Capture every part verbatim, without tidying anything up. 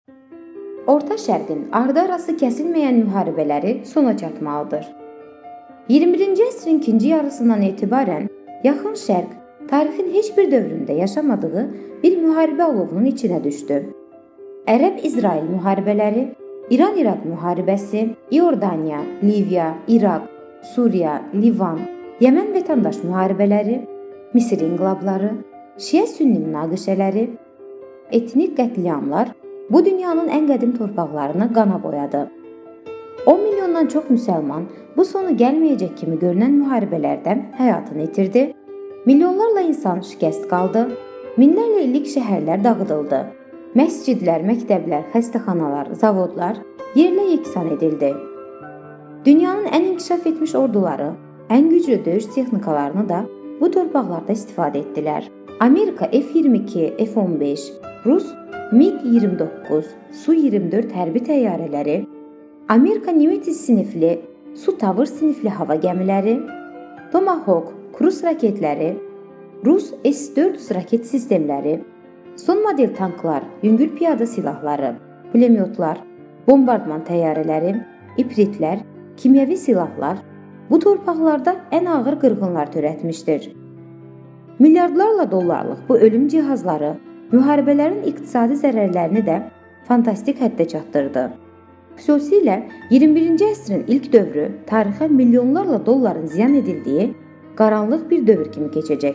Orta Şərqin ardı-arası kəsilməyən müharibələri sona çatmalıdır. iyirmi birinci əsrin ikinci yarısından etibarən Yaxın Şərq tarixin heç bir dövründə yaşamadığı bir müharibə alovunun içinə düşdü. Ərəb-İsrail müharibələri, İran-İraq müharibəsi, İordaniya, Liviya, İraq, Suriya, Livan, Yəmən vətəndaş müharibələri, Misir inqilabları, Şiə-Sünni münaqişələri, etnik qətliamlar bu dünyanın ən qədim torpaqlarını qana boyadı. on milyondan çox müsəlman bu sonu gəlməyəcək kimi görünən müharibələrdən həyatını itirdi, milyonlarla insan şikəst qaldı, minlərlə illik şəhərlər dağıdıldı, məscidlər, məktəblər, xəstəxanalar, zavodlar yerlə yeksan edildi. Dünyanın ən inkişaf etmiş orduları, ən güclü döyüş texnikalarını da bu torpaqlarda istifadə etdilər. Amerika F iyirmi iki, F on beş, Rus MiG iyirmi doqquz, Su iyirmi dörd hərbi təyyarələri, Amerika Nimitz sinifli, Su Tavır sinifli hava gəmiləri, Tomahawk kruz raketləri, Rus S dörd yüz raket sistemləri, son model tanklar, yüngül piyada silahları, pulemyotlar, bombardman təyyarələri, ipritlər, kimyəvi silahlar bu torpaqlarda ən ağır qırğınlar törətmişdir. Milyardlarla dollarlıq bu ölüm cihazları müharibələrin iqtisadi zərərlərini də fantastik həddə çatdırdı. Xüsusilə iyirmi birinci əsrin ilk dövrü tarixə milyonlarla dolların ziyan edildiyi qaranlıq bir dövr kimi keçəcək.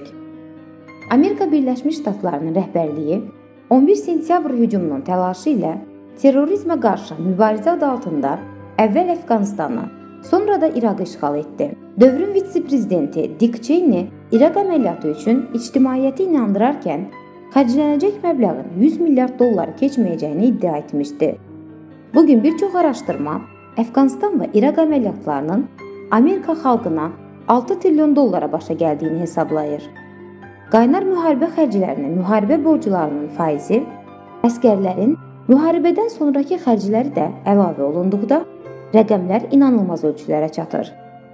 Amerika Birləşmiş Ştatlarının rəhbərliyi on bir sentyabr hücumunun təlaşı ilə terrorizmə qarşı mübarizə adı altında əvvəl Əfqanistanı, sonra da İraqı işğal etdi. Dövrün vitse-prezidenti Dick Cheney İraq əməliyyatı üçün ictimaiyyəti inandırarkən xərclənəcək məbləğin yüz milyard dolları keçməyəcəyini iddia etmişdi. Bugün bir çox araşdırma Əfqanistan və İraq əməliyyatlarının Amerika xalqına altı trilyon dollara başa gəldiyini hesablayır. Qaynar müharibə xərclərinin müharibə borclarının faizi, əskərlərin müharibədən sonraki xərcləri də əlavə olunduqda rəqəmlər inanılmaz ölçülərə çatır.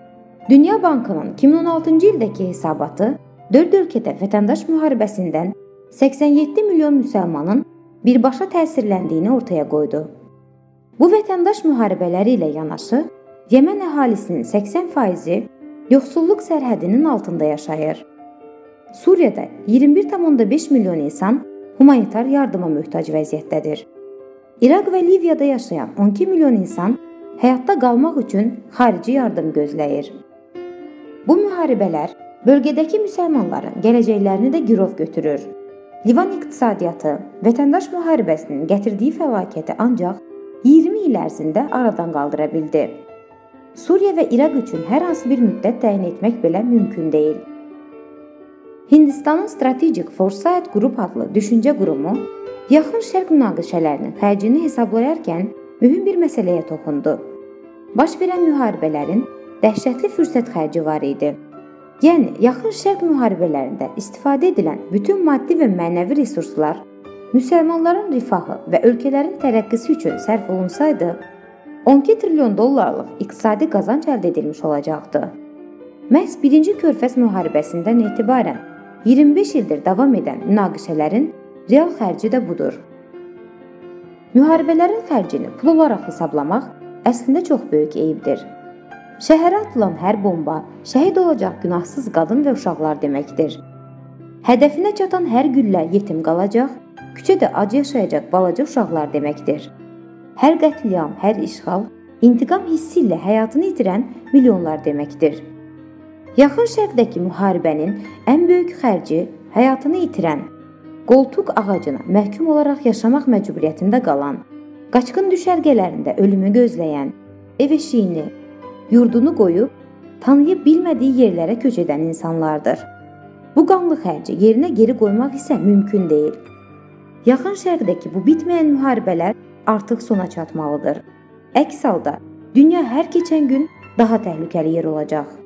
Dünya Bankının iki min on altıncı ildəki hesabatı dörd ölkədə vətəndaş müharibəsindən səksən yeddi milyon müsəlmanın birbaşa təsirləndiyini ortaya qoydu. Bu vətəndaş müharibələri ilə yanaşı, Yəmən əhalisinin səksən faizi yoxsulluq sərhədinin altında yaşayır. Suriyada iyirmi bir tam onda beş milyon insan humanitar yardıma möhtac vəziyyətdədir. İraq və Liviyada yaşayan on iki milyon insan həyatda qalmaq üçün xarici yardım gözləyir. Bu müharibələr bölgədəki müsəlmanların gələcəklərini də girov götürür. Livan iqtisadiyyatı vətəndaş müharibəsinin gətirdiyi fəlakəti ancaq iyirmi il ərzində aradan qaldıra bildi. Suriya və İraq üçün hər hansı bir müddət təyin etmək belə mümkün deyil. Hindistanın Strategic Foresight Group adlı düşüncə qurumu Yaxın Şərq münaqişələrinin xərcini hesablayarkən mühüm bir məsələyə toxundu. Baş verən müharibələrin dəhşətli fürsət xərci var idi. Yəni, Yaxın Şərq müharibələrində istifadə edilən bütün maddi və mənəvi resurslar müsəlmanların rifahı və ölkələrin tərəqqisi üçün sərf olunsaydı, on iki trilyon dollarlıq iqtisadi qazanc əldə edilmiş olacaqdı. Məhz birinci Körfəz müharibəsindən etibarən iyirmi beş ildir davam edən münaqişələrin real xərci də budur. Müharibələrin xərcini pul olaraq hesablamaq əslində çox böyük eyibdir. Şəhərə atılan hər bomba şəhid olacaq günahsız qadın və uşaqlar deməkdir. Hədəfinə çatan hər güllə yetim qalacaq, küçədə ac yaşayacaq balaca uşaqlar deməkdir. Hər qətliam, hər işğal, intiqam hissi ilə həyatını itirən milyonlar deməkdir. Yaxın Şərqdəki müharibənin ən böyük xərci həyatını itirən, qoltuq ağacına məhkum olaraq yaşamaq məcburiyyətində qalan, qaçqın düşərgələrində ölümü gözləyən, ev eşiyini, yurdunu qoyub, tanıya bilmədiyi yerlərə köç edən insanlardır. Bu qanlı xərci yerinə geri qoymaq isə mümkün deyil. Yaxın Şərqdəki bu bitməyən müharibələr artıq sona çatmalıdır. Əks halda dünya hər keçən gün daha təhlükəli yer olacaq.